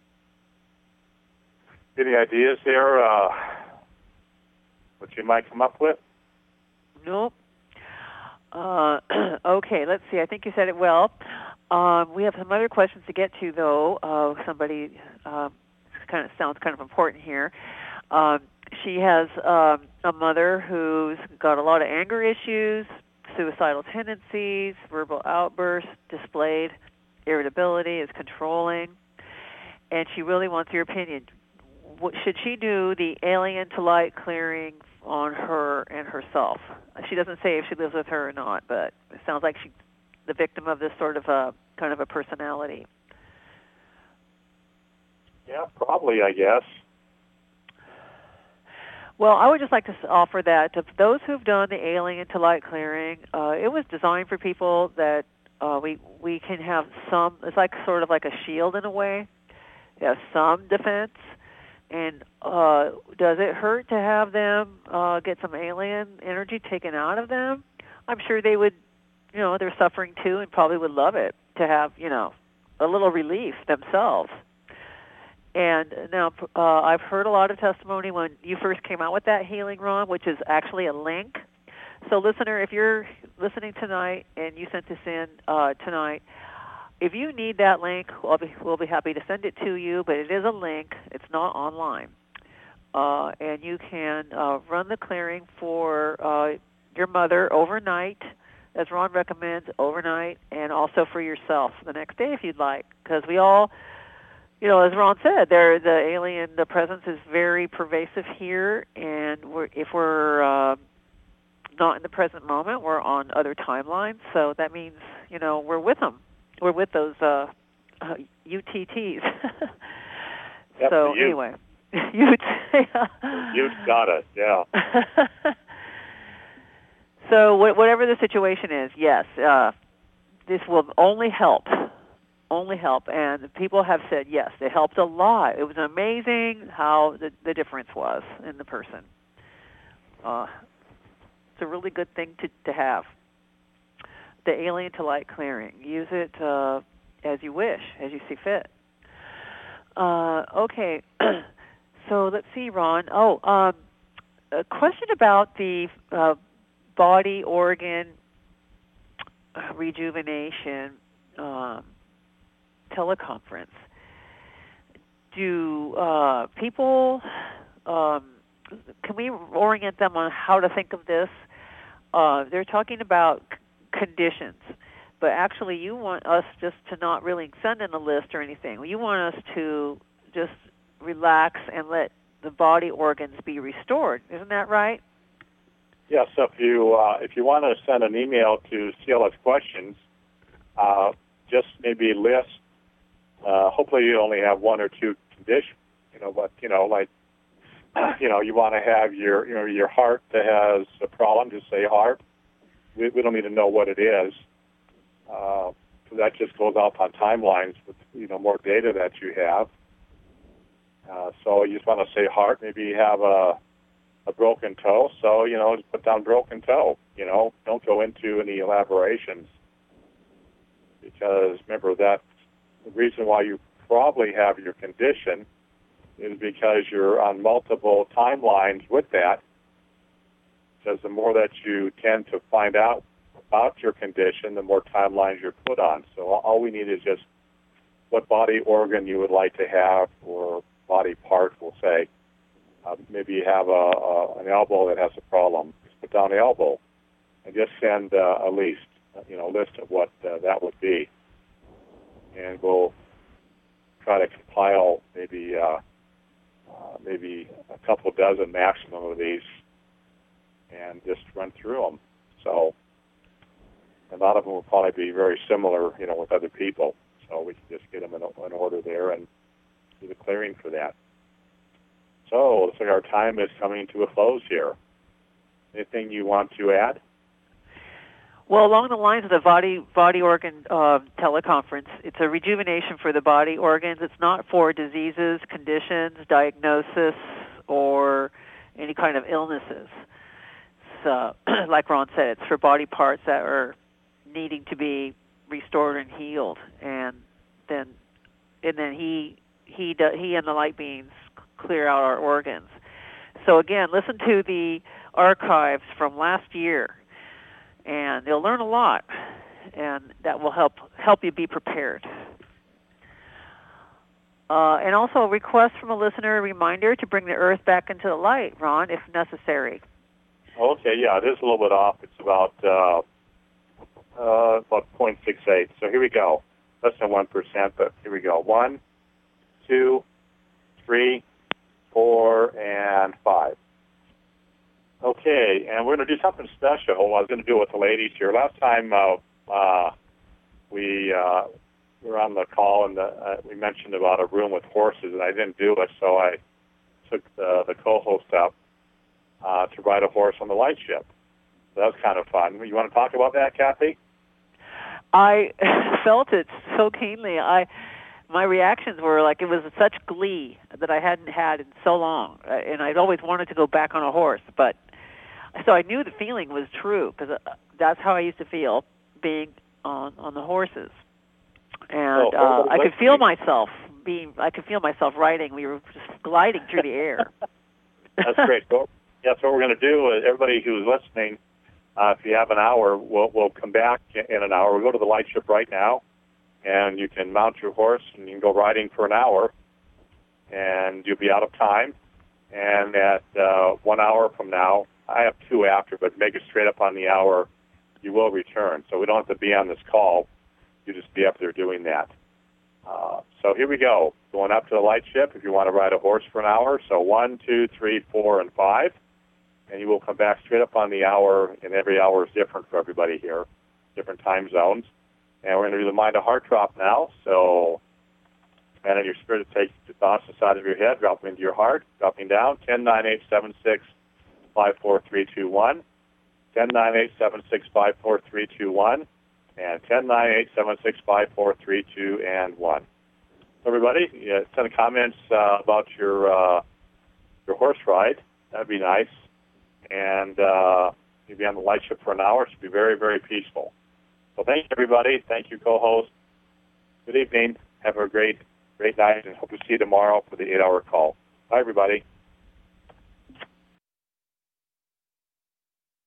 any ideas there, uh, what you might come up with? Nope. Uh, okay, let's see. I think you said it well. Um, we have some other questions to get to, though. Uh, somebody um, kind of sounds kind of important here. Um, she has um, a mother who's got a lot of anger issues, suicidal tendencies, verbal outbursts, displayed irritability, is controlling, and she really wants your opinion. What, should she do the alien to light clearing on her and herself? She doesn't say if she lives with her or not, but it sounds like she's the victim of this sort of a kind of a personality. Yeah, probably, I guess. Well, I would just like to offer that to those who've done the alien to light clearing. Uh, it was designed for people that uh, we we can have some. It's like sort of like a shield in a way. You have some defense. And uh, does it hurt to have them uh, get some alien energy taken out of them? I'm sure they would, you know, they're suffering too and probably would love it to have, you know, a little relief themselves. And now uh, I've heard a lot of testimony when you first came out with that healing, Ron, which is actually a link. So listener, if you're listening tonight and you sent this in uh, tonight, if you need that link, we'll be, we'll be happy to send it to you, but it is a link. It's not online. Uh, and you can uh, run the clearing for uh, your mother overnight, as Ron recommends, overnight, and also for yourself the next day if you'd like. Because we all, you know, as Ron said, there the alien, the presence is very pervasive here, and we're, if we're uh, not in the present moment, we're on other timelines, so that means, you know, we're with them. We're with those uh, uh, U T Ts. Yep, so you, anyway, you you got it, yeah. So wh- whatever the situation is, yes, uh, this will only help, only help. And people have said yes, it helped a lot. It was amazing how the, the difference was in the person. Uh, it's a really good thing to, to have. The alien to light clearing. Use it uh, as you wish, as you see fit. Uh, okay, so let's see, Ron. Oh, um, a question about the uh, body organ rejuvenation um, teleconference. Do uh, people, um, can we orient them on how to think of this? Uh, they're talking about conditions, but actually you want us just to not really send in a list or anything. You want us to just relax and let the body organs be restored. Isn't that right? Yes, yeah, so if you, uh, if you want to send an email to C L S Questions, uh, just maybe list Uh, hopefully you only have one or two conditions, you know, but, you know, like, you know, you want to have your, you know, your heart that has a problem, just say heart. We, we don't need to know what it is. Uh, so that just goes off on timelines with, you know, more data that you have. Uh, so you just want to say heart. Maybe you have a, a broken toe. So, you know, just put down broken toe. You know, don't go into any elaborations. Because remember that the reason why you probably have your condition is because you're on multiple timelines with that. Because the more that you tend to find out about your condition, the more timelines you're put on. So all we need is just what body organ you would like to have, or body part, we'll say. Uh, maybe you have a, a, an elbow that has a problem. Just put down the elbow and just send uh, a list, you know, list of what uh, that would be. And we'll try to compile maybe uh, uh, maybe a couple dozen maximum of these and just run through them. So a lot of them will probably be very similar, you know, with other people. So we can just get them in, in order there and do the clearing for that. So looks like our time is coming to a close here. Anything you want to add? Well, along the lines of the body body organ uh, teleconference, it's a rejuvenation for the body organs. It's not for diseases, conditions, diagnosis, or any kind of illnesses. So, like Ron said, it's for body parts that are needing to be restored and healed, and then and then he he do, he and the light beings clear out our organs. So again, listen to the archives from last year, and you'll learn a lot, and that will help help you be prepared. Uh, and also a request from a listener, a reminder to bring the earth back into the light, Ron, if necessary. Okay, yeah, it is a little bit off. It's about uh, uh, about zero point six eight. So here we go. Less than one percent, but here we go. One, two, three, four, and five. Okay, and we're going to do something special. I was going to do it with the ladies here. Last time uh, uh, we uh, were on the call, and the, uh, we mentioned about a room with horses, and I didn't do it, so I took the, the co-host up uh, to ride a horse on the light ship. So that was kind of fun. You want to talk about that, Kathy? I felt it so keenly. I my reactions were like it was such glee that I hadn't had in so long, and I'd always wanted to go back on a horse, but so I knew the feeling was true, because that's how I used to feel being on on the horses, and uh, I could feel myself being. I could feel myself riding. We were just gliding through the air. That's great. So, yeah, so what we're going to do is everybody who's listening, uh, if you have an hour, we'll we'll come back in an hour. We'll go to the light ship right now, and you can mount your horse and you can go riding for an hour, and you'll be out of time. And at uh, one hour from now, I have two after, but make it straight up on the hour, you will return. So we don't have to be on this call. You just be up there doing that. Uh, so here we go. Going up to the light ship if you want to ride a horse for an hour. So one, two, three, four, and five. And you will come back straight up on the hour, and every hour is different for everybody here, different time zones. And we're going to do the mind to heart drop now. So and in your spirit, take the thoughts inside of your head, drop them into your heart, dropping down, ten, nine, eight, seven, six, five, four, three, two, one, ten, nine, eight, seven, six, five, four, three, two, one, and ten, nine, eight, seven, six, five, four, three, two, and one. So everybody, yeah, send comments uh, about your uh, your horse ride. That'd be nice. And uh, you'll be on the light ship for an hour. It should be very, very peaceful. So thank you, everybody. Thank you, co-host. Good evening. Have a great, great night, and hope to see you tomorrow for the eight-hour call. Bye, everybody.